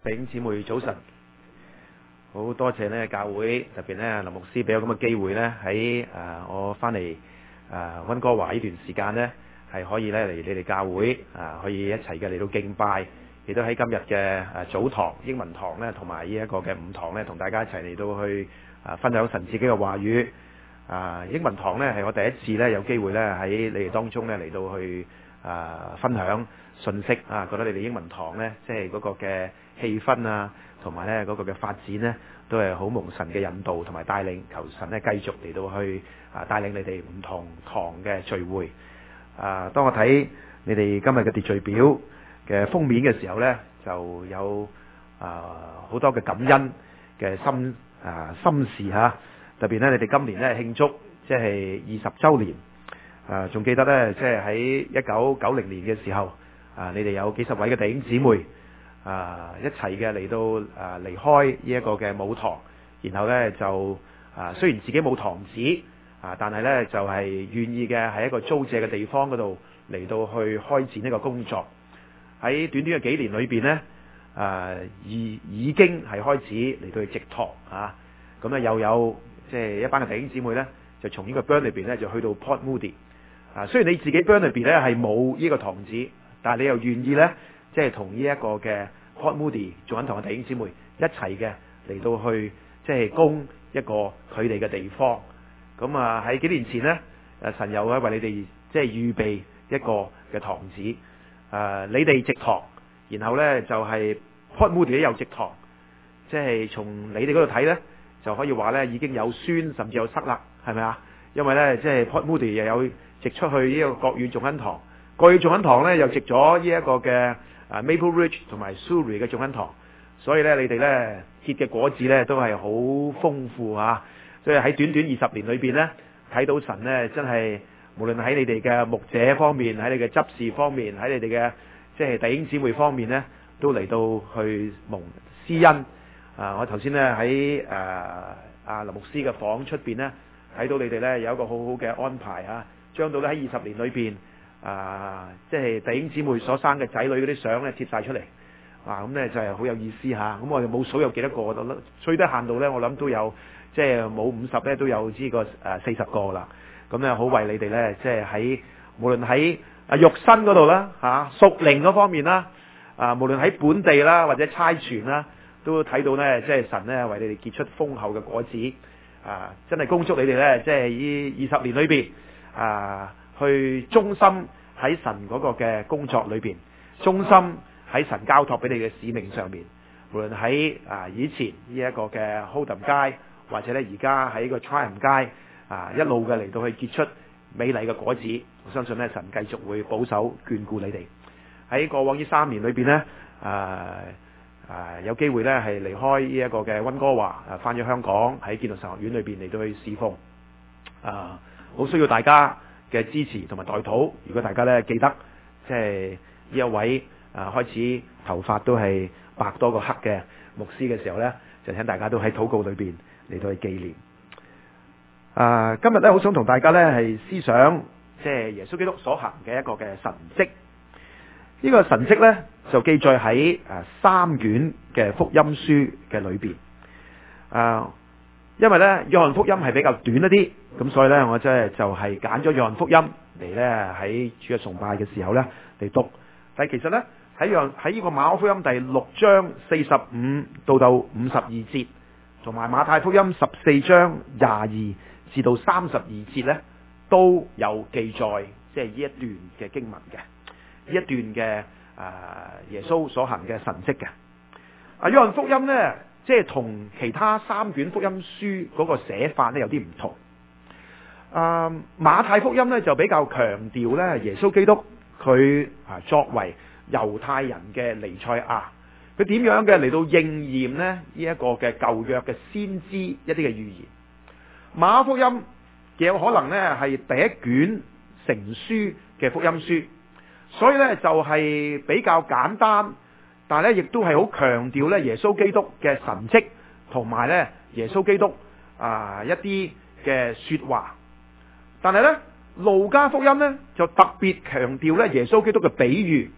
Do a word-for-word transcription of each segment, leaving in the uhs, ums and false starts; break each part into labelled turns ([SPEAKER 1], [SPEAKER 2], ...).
[SPEAKER 1] 弟兄姊妹早晨，好多謝呢教會，特別呢林牧師俾我咁嘅機會呢，喺誒我翻嚟誒溫哥華呢段時間呢，係可以呢嚟你哋教會啊，可以一齊嘅嚟到敬拜，亦都喺今日嘅誒早堂英文堂呢，同埋呢一個嘅午堂呢，同大家一齊嚟到去啊分享神自己嘅話語。啊英文堂呢係我第一次呢有機會呢喺你哋當中呢嚟到去啊分享信息啊，覺得你哋英文堂呢，即係嗰個嘅氣氛啊，同埋呢嗰個嘅發展呢，都係好蒙神嘅引導同埋帶領，求神呢繼續嚟到去啊帶領你哋唔同堂嘅聚會。啊，當我睇你哋今日嘅秩序表嘅封面嘅時候呢，就有啊好多嘅感恩嘅心啊心事嚇。特別呢，你哋今年呢慶祝即係二十週年。啊，仲記得呢，即係喺一九九零年嘅時候，啊，你哋有幾十位嘅弟兄姊妹啊，一齊嘅嚟到啊離開呢一個嘅母堂，然後呢，就啊雖然自己冇堂址啊，但係呢，就係願意嘅喺一個租借嘅地方嗰度嚟到去開展呢個工作。喺短短嘅幾年裏邊呢，啊已已經係開始嚟到去植堂啊，咁呢又有即係一班嘅弟兄姊妹呢，就從呢個 Burn 裏邊呢，就去到 Port Moody。啊，雖然你自己 Burn 裏邊呢係冇呢個堂址，但係你又願意呢，即係同呢一個嘅 Port Moody 做緊堂嘅弟兄姊妹一齊嘅嚟到去，即係供一個佢哋嘅地方。咁啊喺幾年前呢，誒神又咧為你哋即係預備一個嘅堂址。誒、啊，你哋植堂，然後呢就係、是、Port Moody 又植堂，即係從你哋嗰度睇呢，就可以話呢已經有孫甚至有塞啦，係咪啊？因為呢，即係 Port Moody 又有植出去呢個國語眾恩堂，國語眾恩堂呢又植咗呢一個嘅啊 Maple Ridge 同埋 Surrey 嘅眾恩堂，所以呢，你哋呢結嘅果子呢都係好豐富啊！所以喺短短二十年裏邊呢，睇到神呢真係無論喺你哋嘅牧者方面，喺你嘅執事方面，喺你哋嘅即係弟兄姊妹方面呢，都嚟到去蒙施恩啊！我頭先呢喺誒阿林牧師嘅房出邊呢，睇到你哋呢有一個好好嘅安排啊！將到咧喺二十年裏邊啊，即係弟兄姊妹所生嘅仔女嗰啲相咧貼晒出嚟，啊咁咧就係好有意思嚇。咁我哋冇數有幾多個，我最低限度咧，我諗都有即係冇五十咧，都有呢個誒四十個啦。咁咧好為你哋咧，即係喺無論喺啊肉身嗰度啦嚇，屬靈嗰方面啦，啊無論喺本地啦或者差傳啦，都睇到咧，即係神咧為你哋結出豐厚嘅果子啊！真係恭祝你哋咧，即係呢二十年裏邊。啊！去忠心喺神嗰個嘅工作裏邊，忠心喺神交託俾你嘅使命上面。無論喺啊以前呢一個嘅 Holdham 街，或者咧而家喺個 Triumph 街啊，一路嘅嚟到去結出美麗嘅果子。我相信咧神繼續會保守眷顧你哋。喺過往呢三年裏邊呢，啊啊有機會咧係離開呢一個嘅溫哥華，啊翻咗香港喺建道神學院裏邊嚟到去侍奉啊。好需要大家嘅支持同埋代禱。如果大家咧記得，即係呢一位啊開始頭髮都係白多過黑嘅牧師嘅時候呢，就請大家都喺禱告裏邊嚟到去紀念。啊，今日呢，好想同大家呢係思想，即係耶穌基督所行嘅一個嘅神蹟。呢個神蹟呢，就記載喺啊三卷嘅福音書嘅裏邊。啊。因為咧，約翰福音係比較短一啲，咁所以咧，我即係就係揀咗約翰福音嚟咧喺主日崇拜嘅時候咧嚟讀。但係其實咧喺約喺呢個馬可福音第六章四十五到到五十二節，同埋馬太福音十四章廿二至到三十二節咧，都有記載，即係呢一段嘅經文嘅，呢一段嘅啊耶穌所行嘅神蹟嘅。啊，約翰福音咧。即係同其他三卷福音書嗰個寫法咧有啲唔同。啊，馬太福音咧就比較強調咧耶穌基督佢啊作為猶太人嘅彌賽亞，佢點樣嘅嚟到應驗咧呢一個嘅舊約嘅先知一啲嘅預言。馬可福音亦有可能咧係第一卷成書嘅福音書，所以咧就係比較簡單。但係咧，亦都係好強調咧耶穌基督嘅神蹟，同埋咧耶穌基督啊、呃、一啲嘅說話。但係咧路加福音咧就特別強調咧耶穌基督嘅比喻，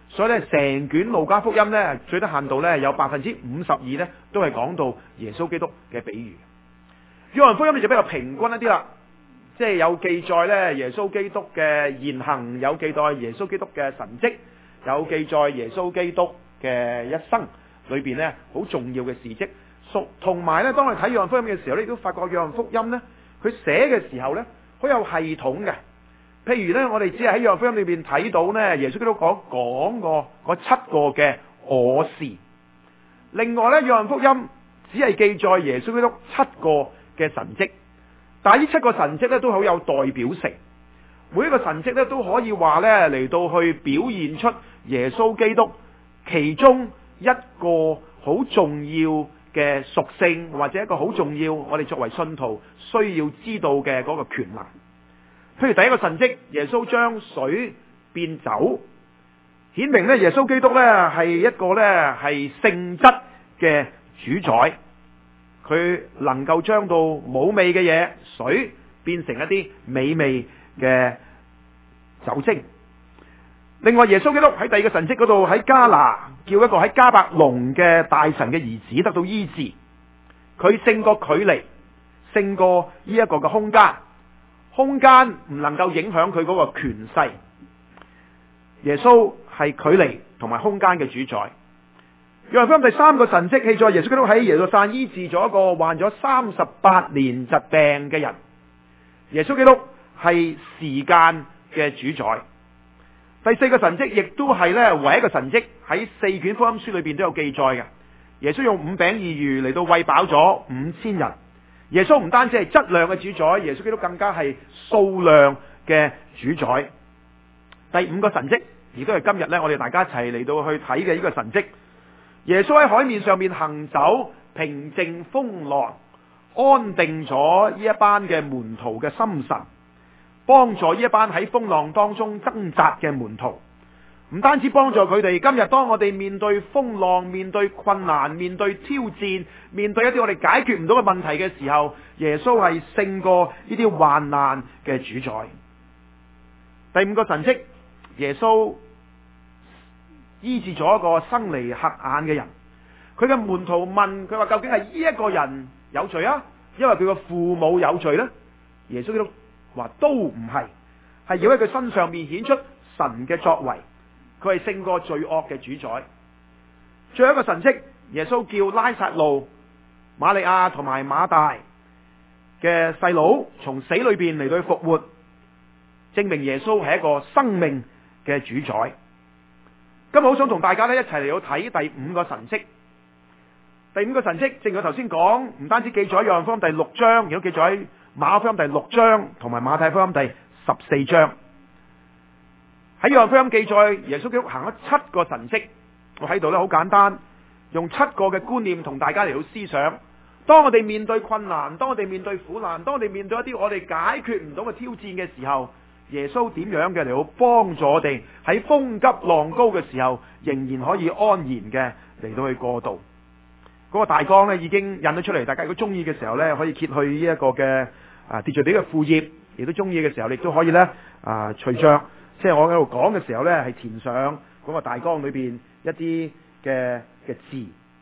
[SPEAKER 1] 所以咧成卷路加福音咧最低限度咧有百分之五十二咧都係講到耶穌基督嘅比喻。約翰福音咧就比較平均一啲啦，即係有記載咧耶穌基督嘅言行，有記載耶穌基督嘅神蹟，有記載耶穌基督嘅一生裏邊咧好重要嘅事蹟。同埋咧，當我哋睇約翰福音嘅時候咧，亦都發覺約翰福音咧，佢寫嘅時候咧，好有系統嘅。譬如咧，我哋只係喺約翰福音裏邊睇到咧，耶穌基督講講過嗰七個嘅我是。另外咧，約翰福音只係記載耶穌基督七個嘅神蹟，但係呢七個神蹟咧都好有代表性。每一個神蹟咧都可以話咧嚟到去表現出耶穌基督其中一個好重要嘅屬性，或者一個好重要我哋作為信徒需要知道嘅嗰個權能。譬如第一個神蹟，耶穌將水變酒，顯明咧耶穌基督咧係一個咧係聖質嘅主宰，佢能夠將到冇味嘅嘢水變成一啲美味嘅酒精。另外耶穌基督喺第二個神蹟嗰度喺迦拿叫一個喺迦百農嘅大臣嘅兒子得到醫治，佢勝過距離，勝過呢一個嘅空間，空間唔能夠影響佢嗰個權勢。耶穌係距離同埋空間嘅主宰。約翰福音第三個神蹟記載耶穌基督喺耶路撒冷醫治咗一個患咗三十八年疾病嘅人。耶穌基督係時間嘅主宰。第四個神蹟亦都係咧唯一一個神蹟，喺四卷福音書裏邊都有記載嘅。耶穌用五餅二魚嚟到餵飽咗五千人。耶穌唔單止係質量嘅主宰，耶穌基督更加係數量嘅主宰。第五個神蹟亦都係今日咧我哋大家一齊嚟到去睇嘅呢個神蹟。耶穌喺海面上面行走，平靜風浪，安定咗呢一班嘅門徒嘅心神，幫助呢一班喺風浪當中掙扎嘅門徒。唔單止幫助佢哋，今日當我哋面對風浪、面對困難、面對挑戰、面對一啲我哋解決唔到嘅問題嘅時候，耶穌係勝過呢啲患難嘅主宰。第五個神蹟，耶穌醫治咗一個生嚟瞎眼嘅人。佢嘅門徒問佢話：究竟係呢一個人有罪啊，因為佢嘅父母有罪呢？耶穌基督話都唔係，係要喺佢身上面顯出神嘅作為。佢係勝過罪惡嘅主宰。最後一個神蹟，耶穌叫拉撒路、瑪利亞同埋馬大嘅細佬從死裏邊嚟到去復活，證明耶穌係一個生命嘅主宰。今日好想同大家咧一齊嚟到睇第五個神蹟。第五個神蹟，正如我頭先講，唔單止記載喺約翰福音第六章，亦都記載喺馬可福音第六章同埋馬太福音第十四章。喺約翰福音記載耶穌基督行咗七個神蹟。我喺度咧好簡單，用七個嘅觀念同大家嚟到思想。當我哋面對困難，當我哋面對苦難，當我哋面對一啲我哋解決唔到嘅挑戰嘅時候，耶穌點樣嘅嚟到幫助我哋喺風急浪高嘅時候，仍然可以安然嘅嚟到去過渡。嗰個大綱咧已經印咗出嚟，大家如果中意嘅時候咧，可以揭去呢一個嘅啊秩序表嘅副頁，亦都中意嘅時候，亦都可以咧啊隨着即係我喺度講嘅時候咧，係填上嗰個大綱裏邊一啲嘅嘅字。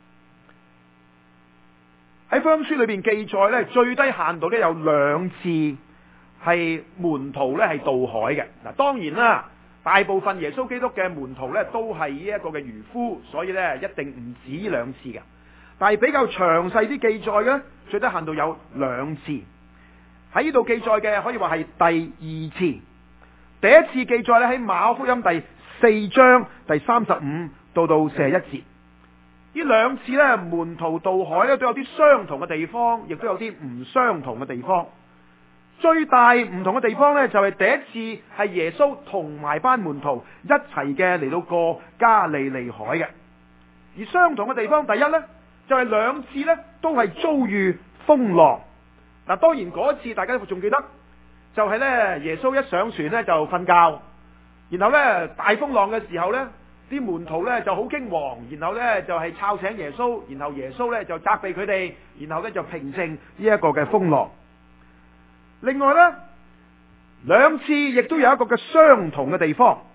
[SPEAKER 1] 喺福音書裏邊記載咧，最低限度咧有兩次係門徒咧係渡海嘅。嗱，當然啦，大部分耶穌基督嘅門徒咧都係呢一個嘅漁夫，所以咧一定唔止呢兩次嘅。但係比較詳細啲記載嘅，最低限度有兩次。喺呢度記載嘅可以話係第二次。第一次記載咧喺馬可福音第四章第三十五到到四十一節。呢兩次咧門徒渡海咧都有啲相同嘅地方，亦都有啲唔相同嘅地方。最大唔同嘅地方咧就係第一次係耶穌同埋班門徒一齊嘅嚟到過加利利海嘅。而相同嘅地方，第一咧就係兩次咧都係遭遇風浪。嗱，當然嗰次大家仲記得，就係咧耶穌一上船咧就瞓覺，然後咧大風浪嘅時候咧，啲門徒咧就好驚惶，然後咧就係吵醒耶穌，然後耶穌咧就責備佢哋，然後咧就平靜呢一個嘅風浪。另外咧兩次亦都有一個嘅相同嘅地方，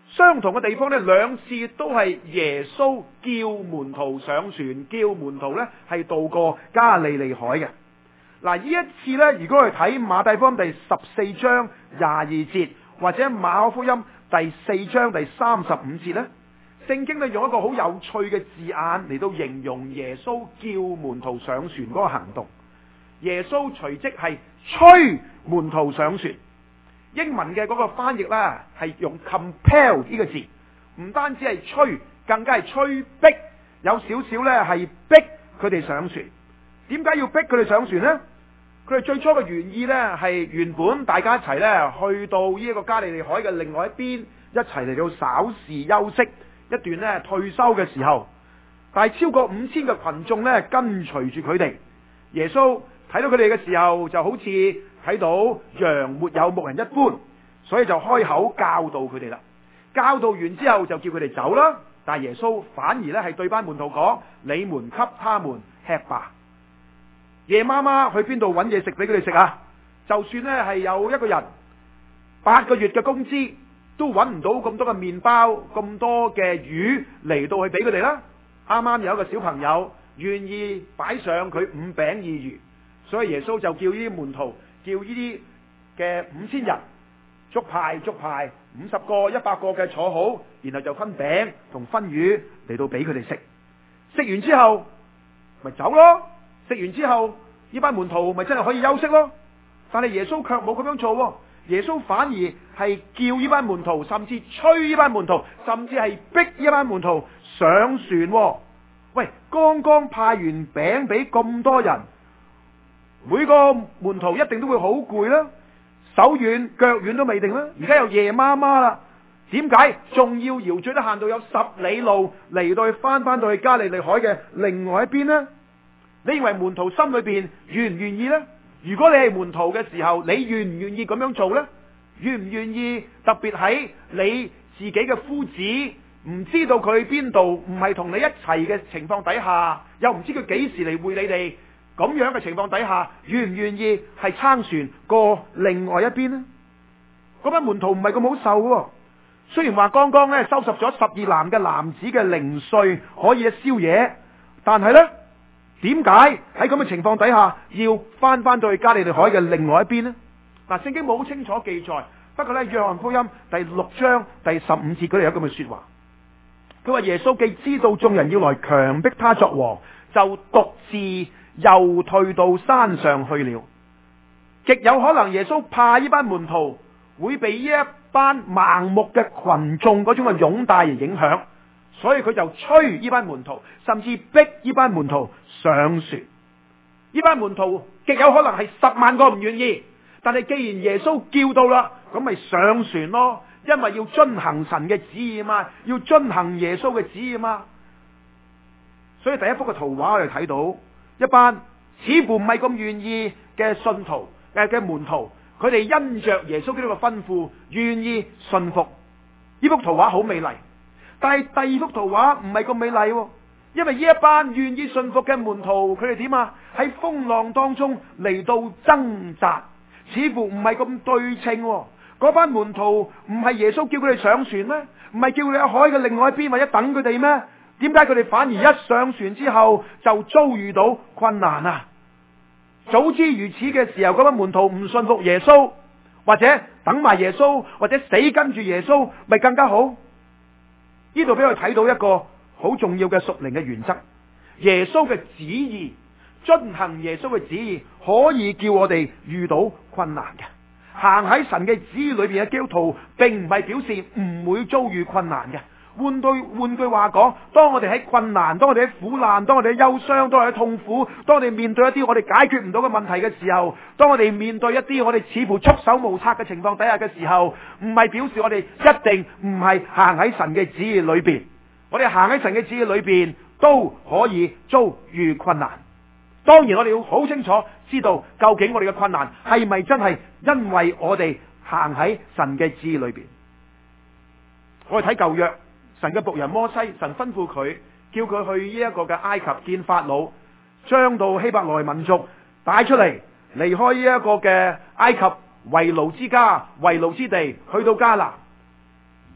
[SPEAKER 2] 相同嘅地方呢，兩次都係耶穌叫門徒上船，叫門徒呢係渡過加利利海嘅。嗱，呢一次呢，如果我哋睇馬太福音第十四章廿二節，或者馬可福音第四章第三十五節呢，聖經呢用一個好有趣嘅字眼嚟到形容耶穌叫門徒上船嗰個行動。耶穌隨即係催門徒上船。英文嘅嗰個翻譯呢係用 compel 呢個字，唔單止係催，更加係催逼，有少少呢係逼佢哋上船。點解要逼佢哋上船呢？佢哋最初嘅原意呢係原本大家一齊呢去到呢一個加利利海嘅另外一邊，一齊嚟到稍事休息一段呢退休嘅時候，但係超過五千個群眾呢跟隨住佢哋。耶穌睇到佢哋嘅時候，就好似睇到羊沒有牧人一般，所以就開口教導佢哋啦。教導完之後就叫佢哋走啦。但係耶穌反而呢係對班門徒講：你們給他們吃吧。夜媽媽去邊度揾嘢食俾佢哋食啊？就算呢係有一個人八個月嘅工資，都揾唔到咁多嘅麵包、咁多嘅魚嚟到去俾佢哋啦。啱啱有一個小朋友願意擺上佢五餅二魚，所以耶穌就叫呢啲門徒，叫呢啲嘅五千人逐排逐排五十個、一百個嘅坐好，然後就分餅同分魚嚟到俾佢哋食。食完之後咪走咯。食完之後，呢班門徒咪真係可以休息咯。但係耶穌卻冇咁樣做，耶穌反而係叫呢班門徒，甚至催呢班門徒，甚至係逼呢班門徒上船。喂，剛剛派完餅俾咁多人，每個門徒一定都會好攰啦，手軟腳軟都未定啦。而家又夜媽媽啦，點解仲要搖最低限度有十里路嚟到去翻翻到去加利利海嘅另外一邊呢？你認為門徒心裏邊願唔願意呢？如果你係門徒嘅時候，你願唔願意咁樣做呢？願唔願意特別喺你自己嘅夫子唔知道佢去邊度，唔係同你一齊嘅情況底下，又唔知佢幾時嚟會你哋咁樣嘅情況底下，願唔願意係撐船過另外一邊呢？嗰班門徒唔係咁好受喎。雖然話剛剛咧收拾咗十二籃嘅男子嘅零碎可以燒嘢，但係呢，點解喺咁嘅情況底下要翻翻到去加利利海嘅另外一邊呢？嗱，聖經冇清楚記載，不過呢，約翰福音第六章第十五節嗰度有咁嘅說話，佢話耶穌既知道眾人要來強迫他作王，就獨自又退到山上去了。極有可能耶穌怕呢班門徒會被呢一班盲目嘅群眾嗰種嘅擁戴而影響，所以佢就催呢班門徒，甚至逼呢班門徒上船。呢班門徒極有可能係十萬個唔願意，但係既然耶穌叫到啦，咁咪上船咯，因為要遵行神嘅旨意嘛，要遵行耶穌嘅旨意嘛。所以第一幅嘅圖畫我哋睇到一班似乎唔係咁願意嘅信徒嘅嘅門徒，佢哋因着耶穌基督嘅吩咐願意信服。呢幅圖畫好美麗，但係第二幅圖畫唔係咁美麗，因為呢一班願意信服嘅門徒，佢哋點啊？喺風浪當中嚟到掙扎，似乎唔係咁對稱。嗰班門徒唔係耶穌叫佢哋上船咩？唔係叫佢哋喺海嘅另外一邊或者等佢哋咩？點解佢哋反而一上船之後就遭遇到困難啊？早知如此嘅時候，嗰班門徒唔信服耶穌，或者等埋耶穌，或者死跟住耶穌，咪更加好？呢度俾我睇到一個好重要嘅屬靈嘅原則，耶穌嘅旨意，遵行耶穌嘅旨意，可以叫我哋遇到困難嘅。行喺神嘅旨意裏邊嘅基督徒，並唔係表示唔會遭遇困難嘅。換句換句話講，當我哋喺困難，當我哋喺苦難，當我哋喺憂傷，當我哋喺痛苦，當我哋面對一啲我哋解決唔到嘅問題嘅時候，當我哋面對一啲我哋似乎束手無策嘅情況底下嘅時候，唔係表示我哋一定唔係行喺神嘅旨意裏邊。我哋行喺神嘅旨意裏邊都可以遭遇困難。當然我哋要好清楚知道，究竟我哋嘅困難係咪真係因為我哋行喺神嘅旨意裏邊。我哋睇舊約，神嘅僕人摩西，神吩咐佢，叫佢去呢一個嘅埃及見法老，將到希伯來民族帶出嚟，離開呢一個嘅埃及為奴之家、為奴之地，去到迦南。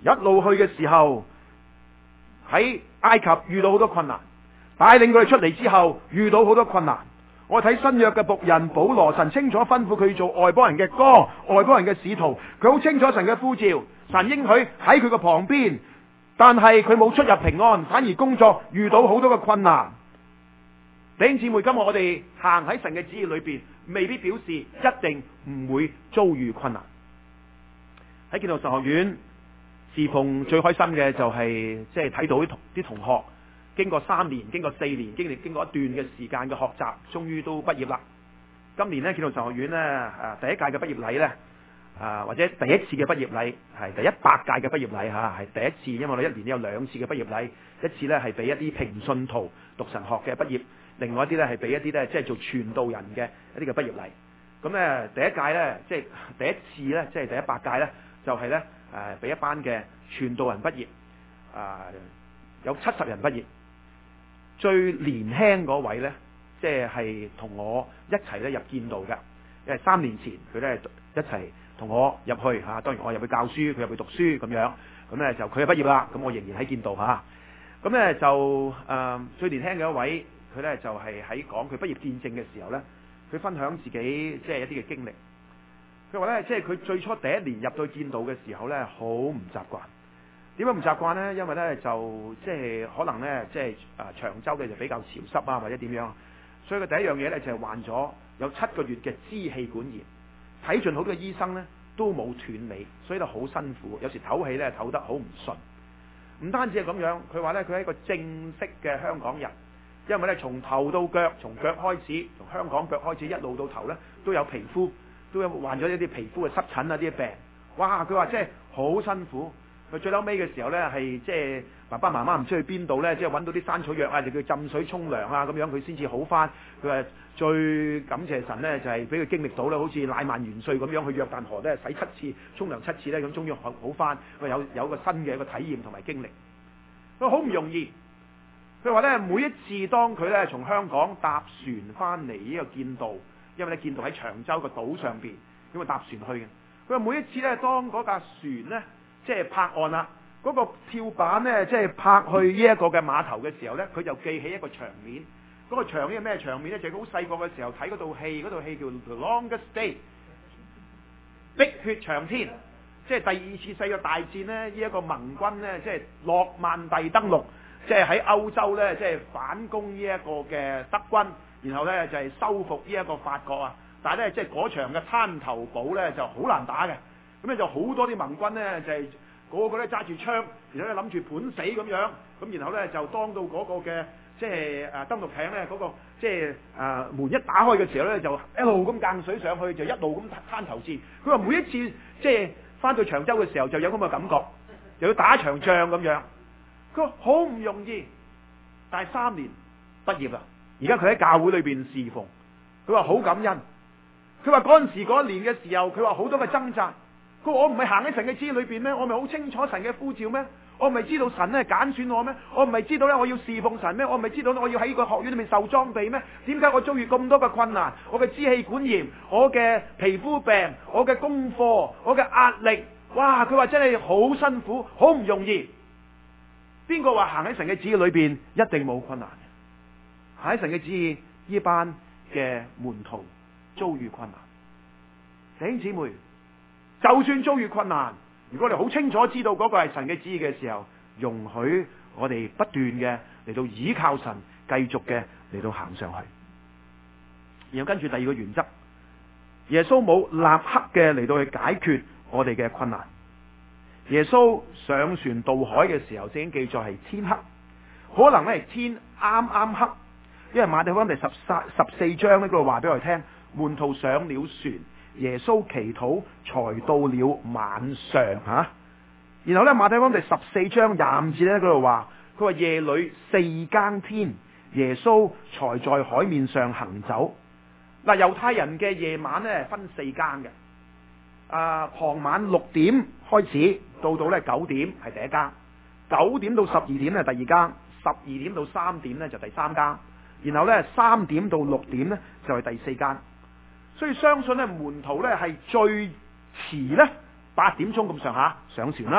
[SPEAKER 2] 一路去嘅時候，喺埃及遇到好多困難，帶領佢哋出嚟之後遇到好多困難。我睇新約嘅僕人保羅，神清楚吩咐佢做外邦人嘅歌、外邦人嘅使徒，佢好清楚神嘅呼召，神應許喺佢嘅旁邊，但係佢冇出入平安，反而工作遇到好多嘅困難。弟兄姊妹，今日我哋行喺神嘅旨意裏邊，未必表示一定唔會遭遇困難。喺建道神學院侍奉最開心嘅就係即係睇到啲同啲同學經過三年、經過四年、經歷經過一段嘅時間嘅學習，終於都畢業啦。今年呢，建道神學院呢，啊第一屆嘅畢業禮呢，啊或者第一次嘅畢業禮係第一百屆嘅畢業禮吓，係第一次，因為我哋一年有兩次嘅畢業禮，一次呢係俾一啲平信徒讀神學嘅畢業，另外一啲呢係俾一啲呢即係做傳道人嘅一啲嘅畢業禮。咁呢第一屆呢，即係第一次呢，即係第一百屆呢，就係呢誒俾一班嘅傳道人畢業，啊有七十人畢業。最年輕嗰位呢，即係同我一齊咧入建道嘅，因為三年前佢咧一齊同我入去嚇，當然我入去教書，佢入去讀書咁樣，咁咧就佢就畢業啦，咁我仍然喺建道嚇，咁咧就誒、呃、最年輕嘅一位，佢咧就係喺講佢畢業見證嘅時候咧，佢分享自己即係一啲嘅經歷，佢話咧即係佢最初第一年入到建道嘅時候咧，好唔習慣。點解唔習慣呢？因為咧就即係可能咧即係啊長洲嘅就比較潮濕啊，或者點樣，所以佢第一樣嘢咧就係患咗有七個月嘅支氣管炎，睇盡好多嘅醫生咧都冇斷尾，所以就好辛苦，有時唞氣咧唞得好唔順。唔單止係咁樣，佢話咧佢係一個正式嘅香港人，因為咧從頭到腳，從腳開始，從香港腳開始一路到頭咧都有皮膚，都有患咗一啲皮膚嘅濕疹啊啲病。哇！佢話即係好辛苦。佢最嬲尾嘅時候呢，係即係爸爸媽媽唔知去邊度呢，即係揾到啲山草藥啊，就叫浸水沖涼啊，咁樣佢先至好翻。佢話最感謝神呢，就係俾佢經歷到咧，好似乃縵元帥咁樣去約旦河咧洗七次、沖涼七次呢，咁終於好好翻。佢有有個新嘅一個體驗同埋經歷。佢好唔容易。佢話呢，每一次當佢呢從香港搭船翻嚟呢個建道，因為咧建道喺長洲個島上邊，咁啊搭船去嘅。佢話每一次呢，當嗰架船呢，即係泊岸啦，嗰、那個跳板呢，即係泊去呢一個嘅碼頭嘅時候呢，佢就記起一個場面。嗰、那個場面係咩場面呢？就係佢好細個嘅時候睇嗰套戲，嗰套戲叫《The Longest Day》，碧血長天，即係第二次世界大戰呢，呢、這、一個盟軍呢，即係諾曼第登陸，即係喺歐洲呢，即係反攻呢一個嘅德軍，然後呢，就係、是、收復呢一個法國啊。但係呢，即係嗰場嘅灘頭堡呢，就好難打嘅。咁咧就好多啲盟軍咧就係、是、個個咧揸住槍，然後咧諗住盤死咁樣，咁然後咧就當到嗰個嘅即係誒登陸艇咧嗰個即係誒門一打開嘅時候咧，就一路咁間水上去，就一路咁灘頭戰。佢話每一次即係翻到長洲嘅時候就有咁嘅感覺，又要打一場仗咁樣。佢話好唔容易，但係三年畢業啦，而家佢喺教會裏邊侍奉，佢話好感恩。佢話嗰陣時嗰一年嘅時候，佢話好多嘅掙扎。佢話我唔係行喺神嘅旨意裏邊咩？我咪好清楚神嘅呼召咩？我唔係知道神咧揀選我咩？我唔係知道咧我要侍奉神咩？我唔係知道我要喺呢個學院裏面受裝備咩？點解我遭遇咁多嘅困難？我嘅支氣管炎，我嘅皮膚病，我嘅功課，我嘅壓力，哇！佢話真係好辛苦，好唔容易。邊個話行喺神嘅旨意裏邊一定冇困難？行喺神嘅旨意，呢班嘅門徒遭遇困難，弟兄姊妹。就算遭遇困難，如果你好清楚知道嗰個係神嘅旨意嘅時候，容許我哋不斷嘅嚟到倚靠神，繼續嘅嚟到行上去。然後跟住第二個原則，耶穌冇立刻嘅嚟到去解決我哋嘅困難。耶穌上船渡海嘅時候，聖經記載係天黑，可能咧係天啱啱黑，因為馬太福音第十三十四章呢嗰度話俾我哋聽，門徒上了船。耶穌祈禱，才到了晚上吓、啊。然後咧，馬太福音第十四章廿五節咧，嗰度話，佢話夜裏四更天，耶穌才在海面上行走。嗱，猶太人嘅夜晚咧分四更嘅，啊，傍晚六點開始，到到咧九點係第一更，九點到十二點係第二更，十二點到三點咧就第三更，然後咧三點到六點咧就係第四更。所以相信咧，門徒咧係最遲咧八點鐘咁上下上船啦，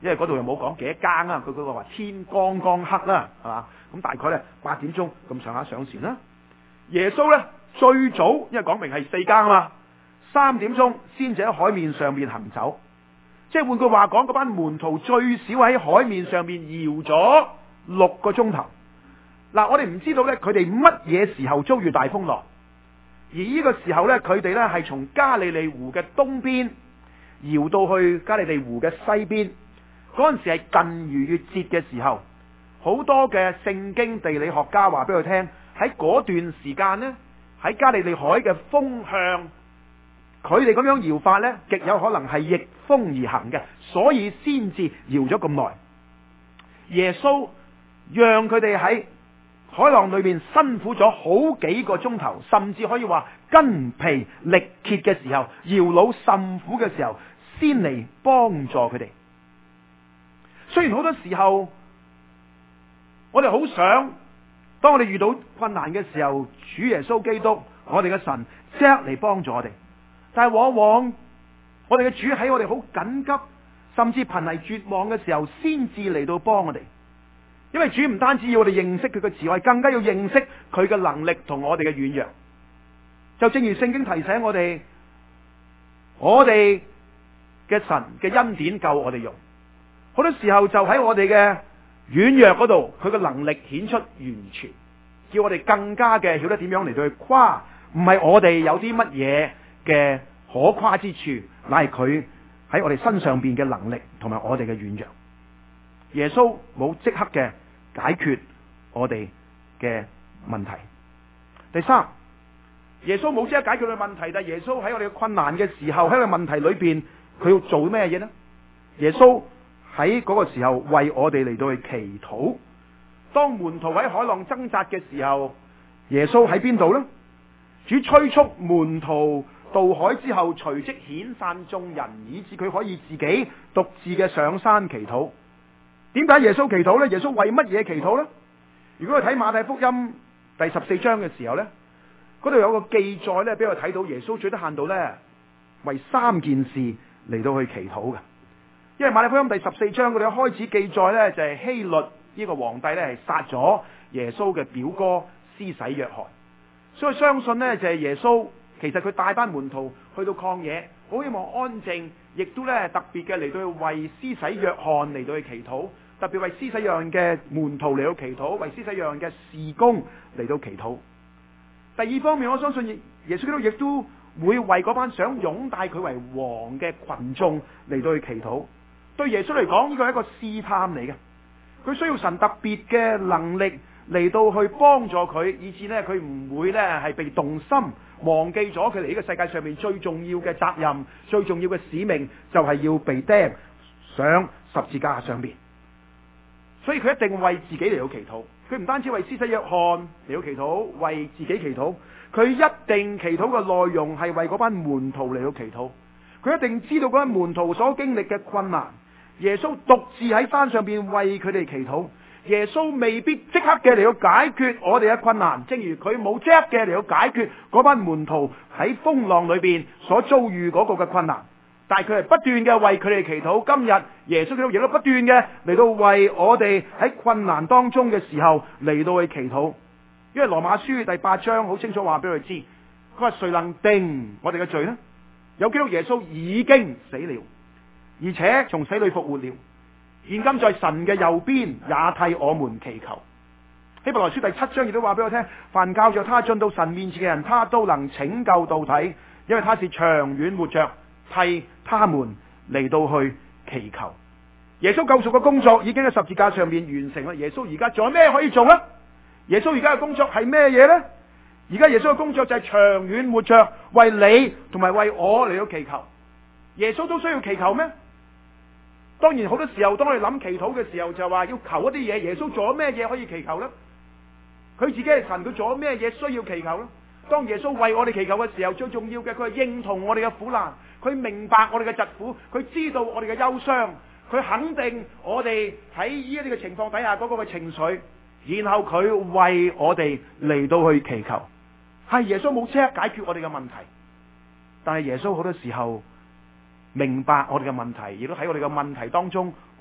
[SPEAKER 2] 因為嗰度又冇講幾多更啊，佢嗰個話天剛剛黑啦，係嘛？咁大概咧八點鐘咁上下上船啦。耶穌咧最早，因為講明係四更啊嘛，三點鐘先至喺海面上面行走，即係換句話講，嗰班門徒最少喺海面上面搖咗六個鐘頭。嗱，我哋唔知道咧，佢哋乜嘢時候遭遇大風浪，而呢個時候咧，佢哋咧係從加利利湖嘅東邊搖到去加利利湖嘅西邊。嗰陣時係近逾越節嘅時候，好多嘅聖經地理學家話俾佢聽，喺嗰段時間呢，喺加利利海嘅風向，佢哋咁樣搖法呢，極有可能係逆風而行嘅，所以先至搖咗咁耐。耶穌讓佢哋喺海浪裏面辛苦咗好幾個鐘頭，甚至可以話筋疲力竭嘅時候，搖橹甚苦嘅時候，先嚟幫助佢哋。雖然好多時候，我哋好想，當我哋遇到困難嘅時候，主耶穌基督，我哋嘅神即刻嚟幫助我哋。但係往往我哋嘅主喺我哋好緊急，甚至瀕危絕望嘅時候，先至嚟到幫我哋。因為主唔單止要我哋認識佢嘅慈愛，更加要認識佢嘅能力同我哋嘅軟弱。就正如聖經提醒我哋，我哋嘅神嘅恩典夠我哋用。好多時候就喺我哋嘅軟弱嗰度，佢嘅能力顯出完全，叫我哋更加嘅曉得點樣嚟到去誇，唔係我哋有啲乜嘢嘅可誇之處，乃係佢喺我哋身上邊嘅能力同埋我哋嘅軟弱。耶穌冇即刻嘅解決我哋嘅問題。第三，耶穌冇即刻解決我哋問題，但係耶穌喺我哋嘅困難嘅時候，喺我哋問題裏邊，佢要做咩嘢呢？耶穌喺嗰個時候為我哋嚟到去祈禱。當門徒喺海浪掙扎嘅時候，耶穌喺邊度呢？主催促門徒渡海之後，隨即遣散眾人，以致佢可以自己獨自嘅上山祈禱。點解耶穌祈禱呢？耶穌為乜嘢祈禱呢？如果我睇馬太福音第十四章嘅時候呢，嗰度有個記載呢，俾我睇到耶穌最低限度呢，為三件事嚟到去祈禱嘅。因為馬太福音第十四章嗰度開始記載呢，就係希律呢個皇帝呢係殺咗耶穌嘅表哥施洗約翰，所以相信呢，就係耶穌其實佢帶班門徒去到曠野，好希望安靜，亦都呢特別嘅嚟到去為施洗約翰嚟到去祈禱，特別為施洗約翰嘅門徒嚟到祈禱，為施洗約翰嘅事工嚟到祈禱。第二方面，我相信耶穌基督亦都會為嗰班想擁戴佢為王嘅群眾嚟到去祈禱。對耶穌嚟講，呢個係一個試探嚟嘅，佢需要神特別嘅能力嚟到去幫助佢，以致呢，佢唔會呢係被動心，忘記咗佢哋呢個世界上面最重要嘅責任、最重要嘅使命，就係要被釘上十字架上邊。所以佢一定為自己嚟到祈禱，佢唔單止為施洗約翰嚟到祈禱，為自己祈禱，佢一定祈禱嘅內容係為嗰班門徒嚟到祈禱。佢一定知道嗰班門徒所經歷嘅困難，耶穌獨自喺山上邊為佢哋祈禱。耶穌未必即刻嘅嚟到解決我哋嘅困難，正如佢冇即刻嘅嚟到解決嗰班門徒喺風浪裏邊所遭遇嗰個嘅困難，但係佢係不斷嘅為佢哋祈禱。今日耶穌基督亦都不斷嘅嚟到為我哋喺困難當中嘅時候嚟到去祈禱。因為羅馬書第八章好清楚話俾佢知，佢話誰能定我哋嘅罪呢？有基督耶穌已經死了，而且從死裏復活了，現今在神嘅右邊，也替我們祈求。希伯來書第七章亦都話俾我聽，凡靠着他進到神面前嘅人，他都能拯救到底，因為他是長遠活着，替他們嚟到去祈求。耶穌救贖嘅工作已經喺十字架上面完成啦。耶穌而家仲有咩可以做呢？耶穌而家嘅工作係咩嘢呢？而家耶穌嘅工作就係長遠活着，為你同埋為我嚟到祈求。耶穌都需要祈求咩？當然好多時候，當我哋諗祈禱嘅時候，就話要求一啲嘢。耶穌做咗咩嘢可以祈求呢？佢自己係神，佢做咗咩嘢需要祈求呢？當耶穌為我哋祈求嘅時候，最重要嘅，佢係認同我哋嘅苦難，佢明白我哋嘅疾苦，佢知道我哋嘅憂傷，佢肯定我哋喺呢一啲嘅情況底下嗰個嘅情緒，然後佢為我哋嚟到去祈求。係耶穌冇即刻解決我哋嘅問題，但係耶穌好多時候明白我哋嘅問題，亦都喺我哋嘅問題當中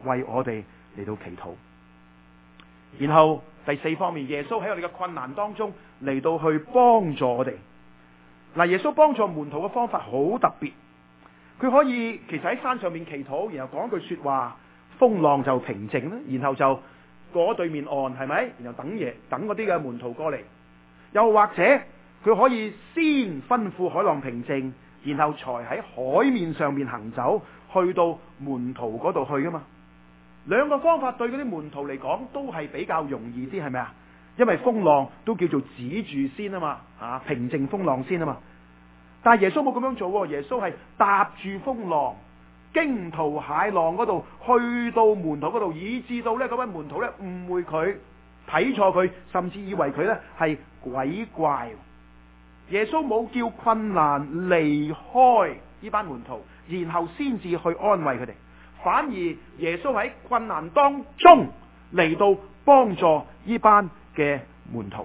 [SPEAKER 2] 為我哋嚟到祈禱。然後第四方面，耶穌喺我哋嘅困難當中嚟到去幫助我哋。嗱，耶穌幫助門徒嘅方法好特別，佢可以其實喺山上面祈禱，然後講句說話，風浪就平靜啦，然後就過對面岸，係咪？然後等嘢，等嗰啲嘅門徒過嚟。又或者佢可以先吩咐海浪平靜，然後才喺海面上面行走，去到門徒嗰度去噶嘛。兩個方法對嗰啲門徒嚟講都係比較容易啲，係咪啊？因為風浪都叫做止住先啊嘛，啊平靜風浪先啊嘛。但係耶穌冇咁樣做，耶穌係搭住風浪，驚濤駭浪嗰度去到門徒嗰度，以致到呢嗰位門徒呢誤會佢，睇錯佢，甚至以為佢呢係鬼怪。耶穌冇叫困難離開呢班門徒，然後先至去安慰佢哋，反而耶穌喺困難當中嚟到幫助呢班嘅門徒。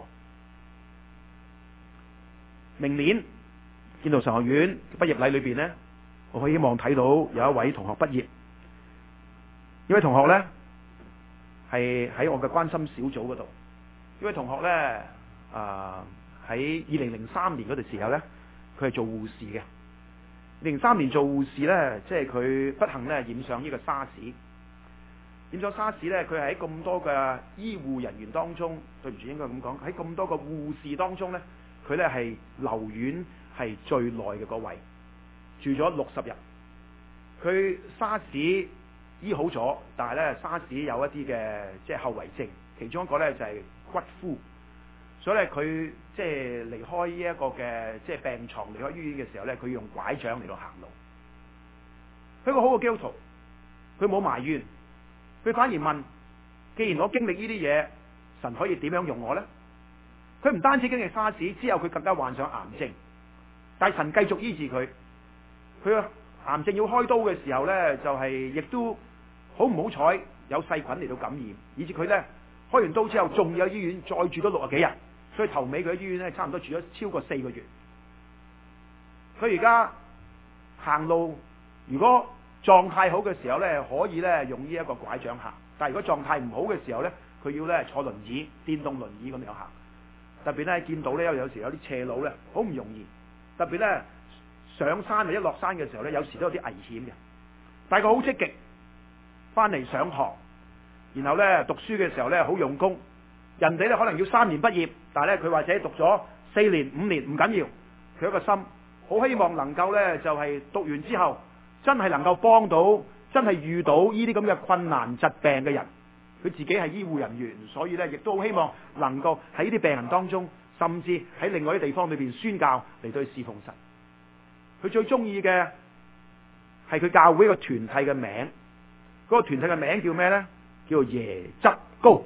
[SPEAKER 2] 明年建道神學院畢業禮裏邊呢，我希望睇到有一位同學畢業。呢位同學呢係喺我嘅關心小組嗰度。呢位同學呢，啊喺二零零三年嗰段時候呢，佢係做護士嘅。零三年做護士呢，即係佢不幸呢染上呢個沙士。染咗沙士呢，佢係喺咁多嘅醫護人員當中，對唔住應該咁講，喺咁多個護士當中呢，佢呢係留院係最耐嘅嗰位，住咗六十日。佢沙士醫好咗，但係呢沙士有一啲嘅即係後遺症，其中一個呢就係骨枯，所以呢佢即係離開呢一個嘅即係病床，離開醫院嘅時候呢，佢要用拐杖嚟到行路。佢個好嘅基督徒，佢冇埋怨，佢反而問：既然我經歷呢啲嘢，神可以點樣用我呢？佢唔單止經歷沙士，之後佢更加患上癌症，但係神繼續醫治佢。佢個癌症要開刀嘅時候呢，就係、是、亦都好唔好彩有細菌嚟到感染，以至佢呢開完刀之後仲有醫院再住咗六十幾日，所以頭尾佢喺醫院呢差唔多住咗超過四個月。佢而家行路，如果狀態好嘅時候呢，可以呢用呢一個拐杖行，但係如果狀態唔好嘅時候呢，佢要呢坐輪椅、電動輪椅咁樣行。特別呢見到呢，有時有啲斜路呢，好唔容易。特別呢上山啊，一落山嘅時候呢，有時都有啲危險嘅。但係佢好積極，翻嚟上堂，然後呢讀書嘅時候呢，好用功。人哋呢可能要三年畢業，但係呢佢或者讀咗四年、五年唔緊要。佢一個心好希望能夠呢，就係讀完之後真係能夠幫到真係遇到呢啲咁嘅困難疾病嘅人。佢自己係醫護人員，所以呢亦都好希望能夠喺呢啲病人當中，甚至喺另外啲地方裏邊宣教嚟到去侍奉神。佢最中意嘅係佢教會個團體嘅名，嗰個團體嘅名叫咩呢？叫做椰汁糕。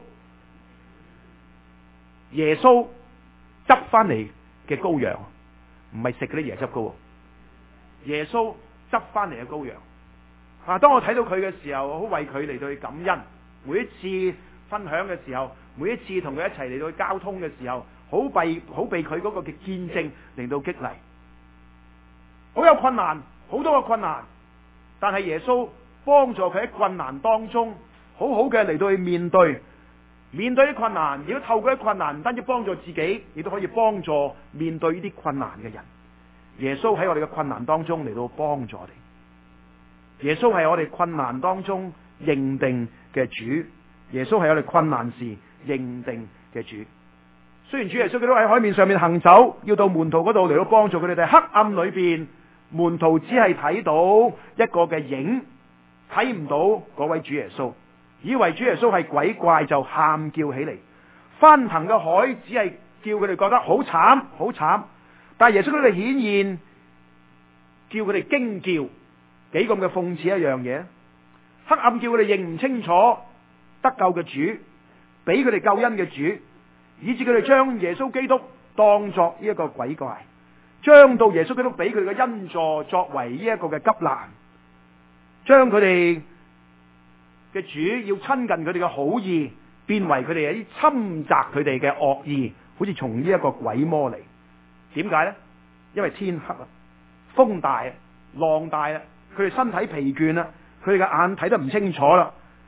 [SPEAKER 2] 耶穌執翻嚟嘅羔羊，唔係食嗰啲椰汁糕。耶穌執翻嚟嘅羔羊。啊！當我睇到佢嘅時候，我好為佢嚟到去感恩。每一次分享嘅時候，每一次同佢一齊嚟到去交通嘅時候，好被好被佢嗰個嘅見證令到激勵。好有困難，好多嘅困難，但係耶穌幫助佢喺困難當中，好好嘅嚟到去面對，面對啲困難。如果透過啲困難，唔單止幫助自己，亦都可以幫助面對呢啲困難嘅人。耶穌喺我哋嘅困難當中嚟到幫助我哋。耶穌係我哋困難當中認定嘅主，耶穌係我哋困難時認定嘅主。雖然主耶穌佢都喺海面上面行走，要到門徒嗰度嚟到幫助佢哋，但係黑暗裏邊，門徒只係睇到一個嘅影，睇唔到嗰位主耶穌，以為主耶穌係鬼怪就喊叫起嚟。翻騰嘅海只係叫佢哋覺得好慘好慘，但係耶穌佢哋顯現，叫佢哋驚叫，幾咁嘅諷刺一樣嘢。黑暗叫佢哋認唔清楚得救嘅主，俾佢哋救恩嘅主，以致佢哋將耶穌基督當作呢一個鬼怪，將到耶穌基督俾佢哋嘅恩助作為呢一個嘅急難，將佢哋嘅主要親近佢哋嘅好意，變為佢哋一啲侵襲佢哋嘅惡意，好似從呢一個鬼魔嚟。點解呢？因為天黑啊，風大啊，浪大啊，佢哋身體疲倦啦，佢哋嘅眼睇得唔清楚啦，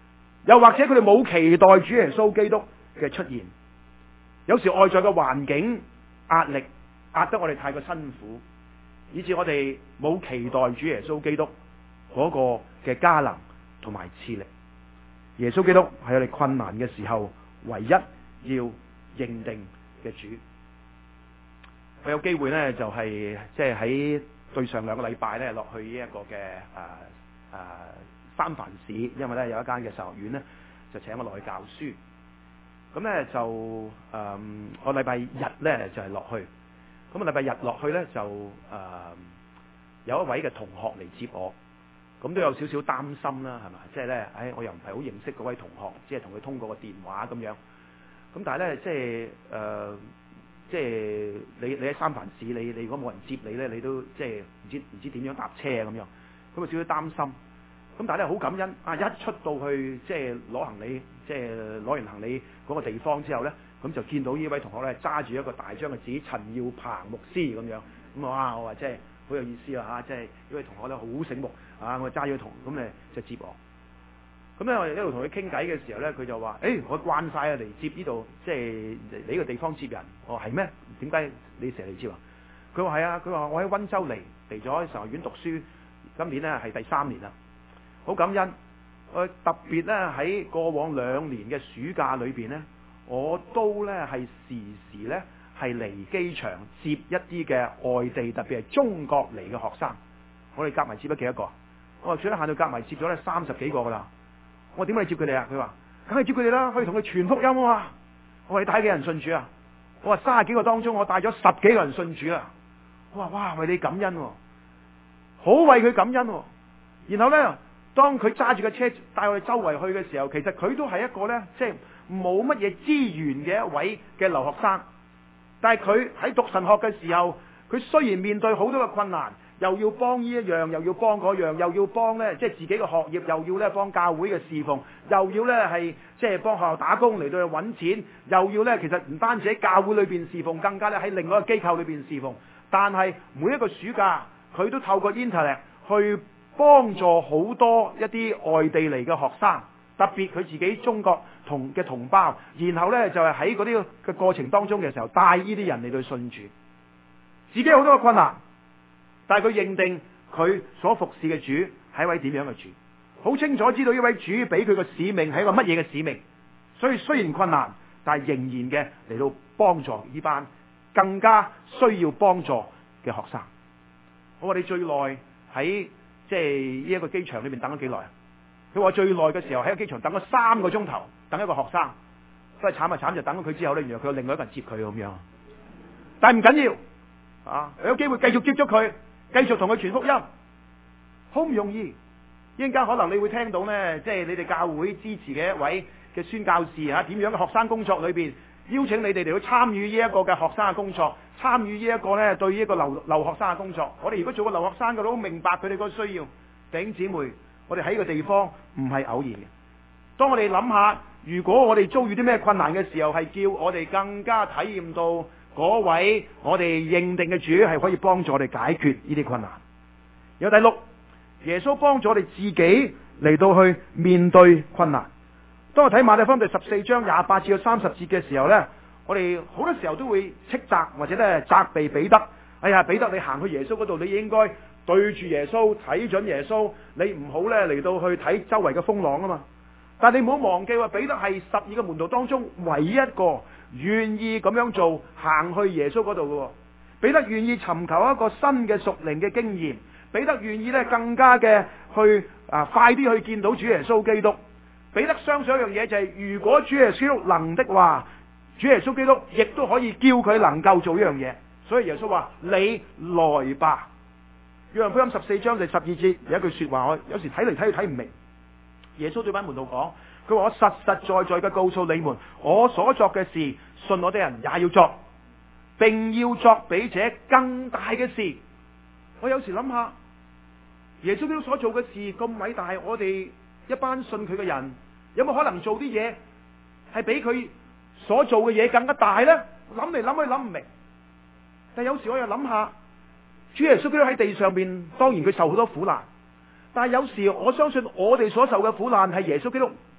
[SPEAKER 2] 又或者佢哋冇期待主耶穌基督嘅出現。有時外在嘅環境壓力壓得我哋太過辛苦，以致我哋冇期待主耶穌基督嗰個嘅加能同埋賜力。耶穌基督係我哋困難嘅時候唯一要認定嘅主。我有機會呢，就係即係喺對上兩個禮拜呢落去呢一個嘅誒誒三藩市，因為呢有一間嘅神學院呢，就請我落去教書。咁呢，就誒、呃、我禮拜日呢，就係、是、落去，咁啊禮拜日落去呢，就誒、呃、有一位嘅同學嚟接我，咁都有少少擔心啦，係嘛？即係呢，唉，我又唔係好認識嗰位同學，只係同佢通過個電話咁樣。咁但係呢，即係誒。呃即係你你喺三藩市，你你如果冇人接你咧，你都即係唔知唔知點樣搭車咁樣，咁啊少少擔心。咁但係咧好感恩啊！一出到去即係攞行李，即係攞完行李嗰個地方之後咧，咁就見到呢位同學咧揸住一個大張嘅紙，陳耀鵬牧師咁樣。咁啊我話即係好有意思啦嚇！即係呢位同學咧好醒目啊！我揸咗同咁誒就接我。咁咧，我一路同佢傾偈嘅時候咧，佢就話：誒、欸，我慣晒啊，嚟接呢度，即係你呢個地方接人。我話係咩？點解你成日嚟接啊？佢話係啊，佢話我喺溫州嚟嚟咗神學院讀書，今年咧係第三年啦。好感恩，我特別咧喺過往兩年嘅暑假裏邊咧，我都咧係時時咧係嚟機場接一啲嘅外地，特別係中國嚟嘅學生。我哋夾埋接咗幾多個？我話最多限到夾埋接咗咧三十幾個噶啦。我點解接佢哋啊？佢話梗係接佢哋啦，可以同佢傳福音啊嘛。我話你帶幾人信主啊？我話三十幾個當中，我帶咗十幾個人信主啊。我話哇，為你感恩、啊，好為佢感恩、啊。然後咧，當佢揸住個車帶我哋周圍去嘅時候，其實佢都係一個咧，即係冇乜嘢資源嘅一位嘅留學生。但係佢喺讀神學嘅時候，佢雖然面對好多嘅困難。又要幫呢一樣，又要幫嗰樣，又要幫咧，即係自己嘅學業，又要咧幫教會嘅侍奉，又要咧係即係幫學校打工嚟到去揾錢，又要咧其實唔單止喺教會裏邊侍奉，更加咧喺另外一個機構裏邊侍奉。但係每一個暑假，佢都透過 Internet 去幫助好多一啲外地嚟嘅學生，特別佢自己中國同嘅同胞，然後咧就係喺嗰啲嘅過程當中嘅時候，帶呢啲人嚟到信主，自己好多嘅困難。但係佢認定佢所服侍嘅主係一位點樣嘅主，好清楚知道呢位主俾佢嘅使命係一個乜嘢嘅使命，所以雖然困難，但係仍然嘅嚟到幫助呢班更加需要幫助嘅學生。我話你最耐喺即係呢一個機場裏面等咗幾耐啊？佢話最耐嘅時候喺個機場等咗三個鐘頭，等一個學生，都係慘啊慘就等咗佢之後咧，原來佢有另外一個人接佢咁樣。但係唔緊要啊，有機會繼續接觸佢。繼續同佢傳福音，好唔容易。一陣間可能你會聽到呢，即係你哋教會支持嘅一位嘅宣教士嚇，點樣嘅學生工作裏邊邀請你哋嚟去參與呢一個嘅學生嘅工作，參與呢一個呢對呢一個留留學生嘅工作。我哋如果做個留學生嘅都明白佢哋個需要。弟兄姊妹，我哋喺個地方唔係偶然嘅。當我哋諗下，如果我哋遭遇啲咩困難嘅時候，係叫我哋更加體驗到。嗰位我哋認定嘅主係可以幫助我哋解決呢啲困難。有第六，耶穌幫助我哋自己嚟到去面對困難。當我睇馬太福音第十四章廿八至到三十節嘅時候呢，我哋好多時候都會斥責或者咧責備彼得。哎呀，彼得你行去耶穌嗰度，你應該對住耶穌，睇準耶穌，你唔好呢嚟到去睇周圍嘅風浪啊嘛。但係你唔好忘記話，彼得係十二個門徒當中唯一一個願意咁樣做，行去耶穌嗰度嘅。彼得願意尋求一個新嘅屬靈嘅經驗，彼得願意咧更加嘅去啊快啲去見到主耶穌基督。彼得相信一樣嘢就係、是，如果主耶穌基督能的話，主耶穌基督亦都可以叫佢能夠做一樣嘢。所以耶穌話：你來吧。約翰福音十四章第十二節有一句說話，我有時睇嚟睇去睇唔明。耶穌對班門徒講，佢話：我實實在在嘅告訴你們，我所作嘅事，信我的人也要作，並要作比這更大嘅事。我有時諗下，耶穌基督所做嘅事咁偉大，我哋一班信佢嘅人，有冇可能做啲嘢係比佢所做嘅嘢更加大呢？諗嚟諗去諗唔明。但有時我又諗下，主耶穌基督喺地上邊，當然佢受好多苦難。但係有時我相信我哋所受嘅苦難係耶穌基督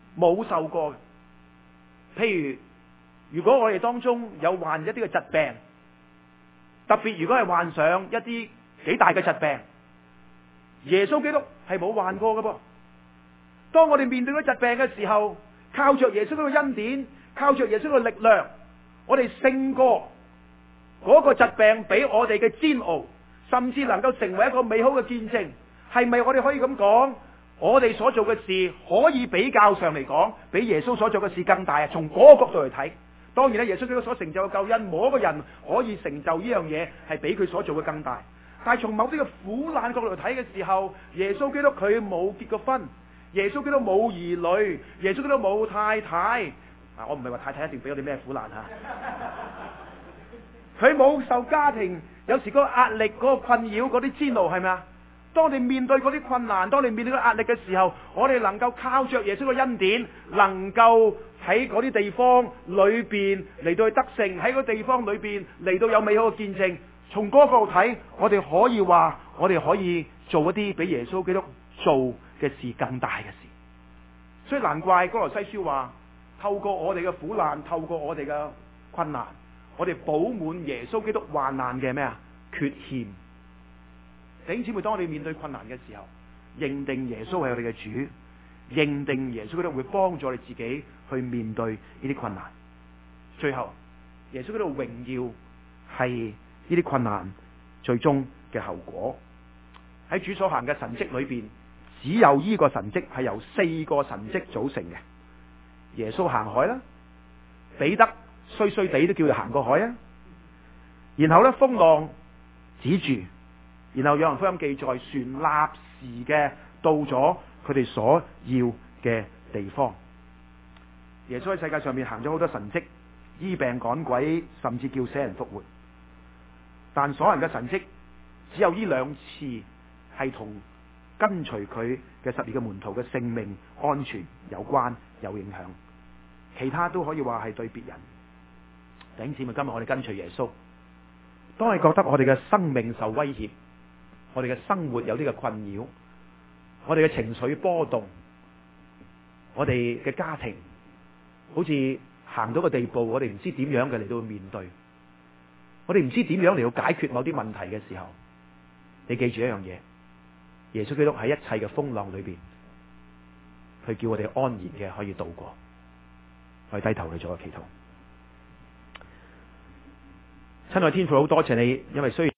[SPEAKER 2] 冇受過嘅。譬如如果我哋當中有患一啲嘅疾病，特別如果係患上一啲幾大嘅疾病，耶穌基督係冇患過嘅噃。當我哋面對嗰疾病嘅時候，靠着耶穌嘅恩典，靠着耶穌嘅力量，我哋勝過嗰個疾病俾我哋嘅煎熬，甚至能夠成為一個美好嘅見證。係咪我哋可以咁講？我哋所做嘅事可以比較上嚟講，比耶穌所做嘅事更大啊！從嗰個角度嚟睇，當然咧，耶穌基督所成就嘅救恩，冇一個人可以成就呢樣嘢係比佢所做嘅更大。但係從某啲嘅苦難角度嚟睇嘅時候，耶穌基督佢冇結過婚，耶穌基督冇兒女，耶穌基督冇太太。啊，我唔係話太太一定俾我哋咩苦難吓，佢冇受家庭有時嗰個壓力、嗰個困擾、嗰啲煎熬，係咪啊？當你面對嗰啲困難，當你面對嗰啲壓力嘅時候，我哋能夠靠着耶穌嘅恩典，能夠喺嗰啲地方裏邊嚟到去得勝，喺嗰地方裏邊嚟到有美好嘅見證。從嗰個角度睇，我哋可以話，我哋可以做一啲比耶穌基督做嘅事更大嘅事。所以難怪哥羅西書話，透過我哋嘅苦難，透過我哋嘅困難，我哋補滿耶穌基督患難嘅咩啊缺欠。弟兄姊妹，當我哋面對困難嘅時候，認定耶穌係我哋嘅主，認定耶穌基督會幫助我哋自己去面對呢啲困難。最後，耶穌基督榮耀係呢啲困難最終嘅後果。喺主所行嘅神蹟裏邊，只有呢個神蹟係由四個神蹟組成嘅。耶穌行海啦，彼得衰衰地都叫佢行過海啊。然後咧，風浪止住。然後約翰福音記載，船立時嘅到咗佢哋所要嘅地方。耶穌喺世界上面行咗好多神蹟，醫病趕鬼，甚至叫死人復活。但所有人嘅神蹟，只有呢兩次係同跟隨佢嘅十二個門徒嘅性命安全有關有影響，其他都可以話係對別人。弟兄姊妹，今日我哋跟隨耶穌，當你覺得我哋嘅生命受威脅，我哋嘅生活有啲嘅困擾，我哋嘅情緒波動，我哋嘅家庭好似行到個地步，我哋唔知點樣嘅嚟到面對，我哋唔知點樣嚟到解決某啲問題嘅時候，你記住一樣嘢，耶穌基督喺一切嘅風浪裏邊，佢叫我哋安然嘅可以度過。我哋低頭去做個祈禱。親愛天父，好多謝你，因為雖然